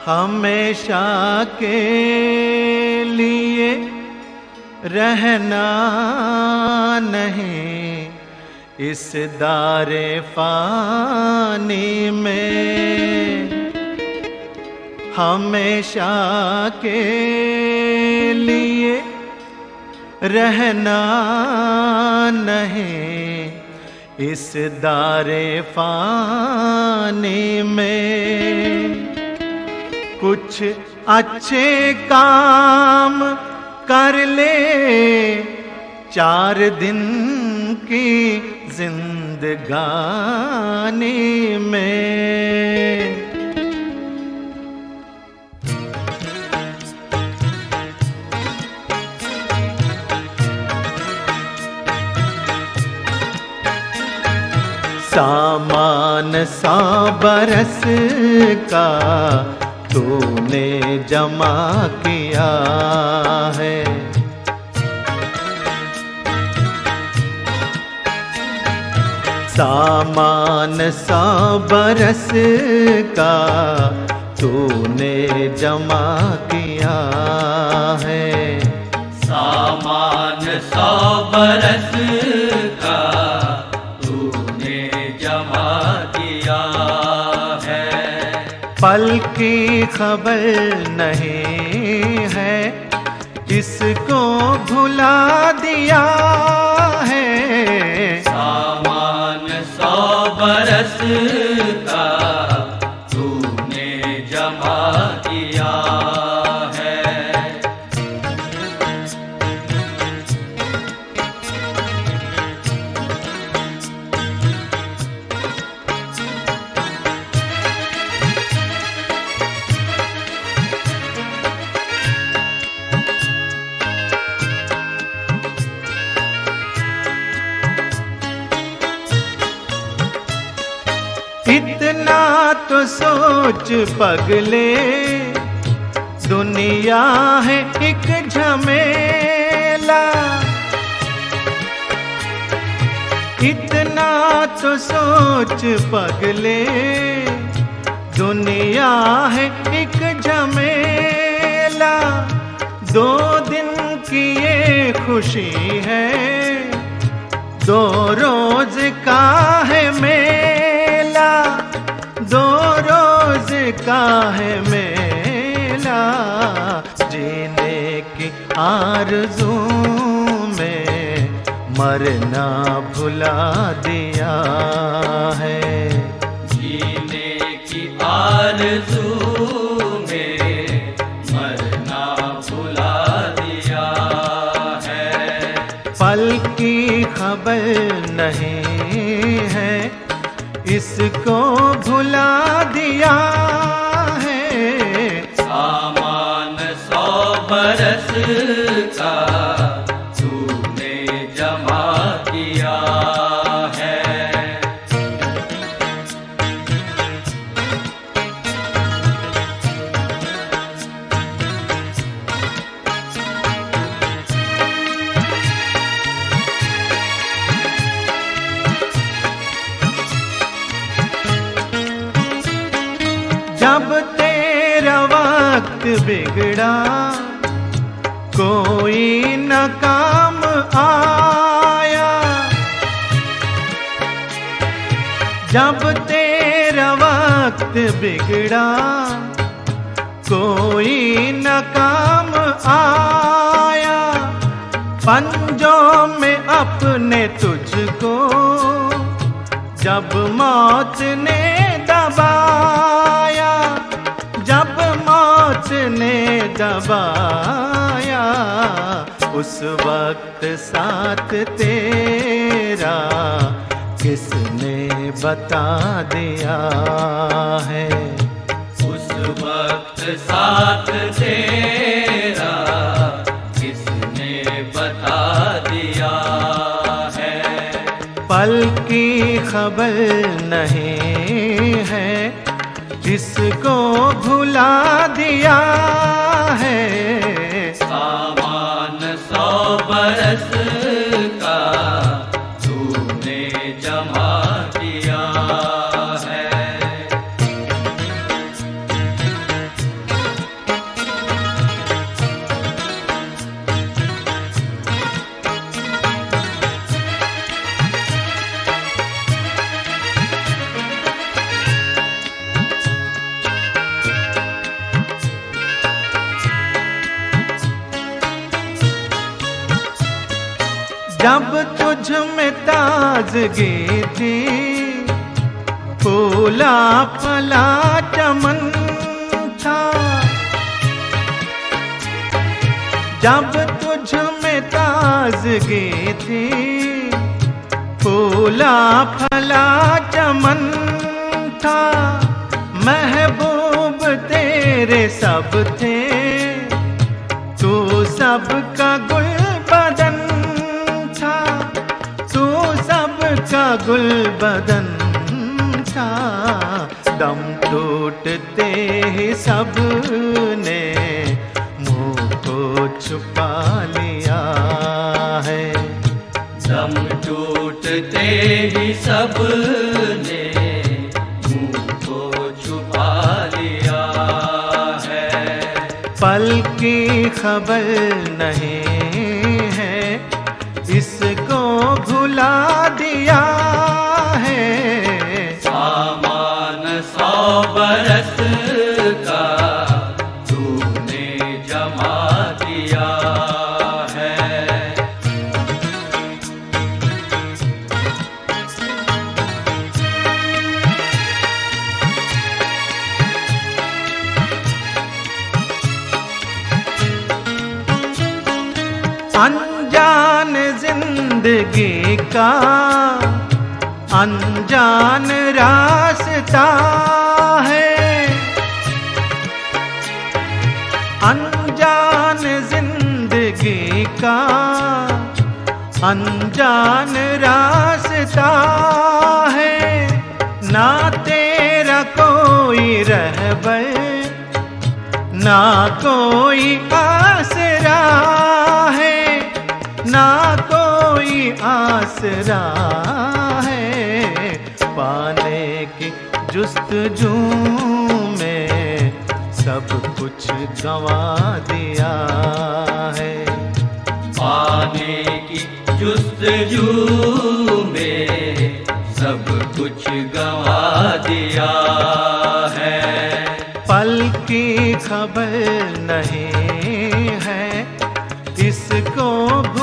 हमेशा के लिए रहना नहीं इस दारे फानी में, हमेशा के लिए रहना नहीं इस दारे फानी में। कुछ अच्छे काम कर ले 4 दिन की जिंदगानी में। सामान 100 बरस का तूने जमा किया है, सामान 100 बरस का तूने जमा किया है, सामान 100 बरस का तूने जमा किया है। पल की खबर नहीं है इसको भुला दिया है, सामान 100 बरस का तूने जमा किया है। इतना तो सोच पगले दुनिया है एक झमेला, इतना तो सोच पगले दुनिया है एक झमेला। 2 दिन की ये खुशी है 2 रोज का है मेला, 2 रोज का है मेला। जीने की आरज़ू में मरना भुला दिया है, जीने की आरज़ू में मरना भुला दिया है। पल की खबर नहीं है इसको भुला दिया है, सामान 100 बरस का तूने जमा किया है। जब तेरा वक्त बिगड़ा कोई न काम आया, जब तेरा वक्त बिगड़ा कोई न काम आया। पंजों में अपने तुझको जब मौत ने दबाया, जब मौत ने दबाया, उस वक्त साथ तेरा किसने बता दिया है, उस वक्त साथ तेरा किसने बता दिया है। पल की खबर नहीं है जिसको भुला दिया है, सामान 100 बरस का तूने जमा किया है। जब तुझ में ताजगी थी, फूला फला चमन था। जब तुझ में ताजगी थी, फूला फला चमन था। महबूब तेरे सब थे, तू सबका गुल बदन था। तू सबका गुल बदन था। दम टूटते ही सब ने मुँह को छुपा लिया है। दम टूटते ही सब ने मुँह को छुपा लिया है। पल की खबर नहीं है, इसको भुला दिया है। सामान 100 बरस का तूने जमा दिया है। अनजान जिंदगी का अनजान रास्ता है। अनजान जिंदगी का अनजान रास्ता है। ना तेरा कोई रहबर, ना कोई आसरा है। ना कोई आसरा है। पाने की जुस्तजू में सब कुछ गंवा दिया है। पाने की जुस्तजू में सब कुछ गंवा दिया है। पल की खबर नहीं है, इसको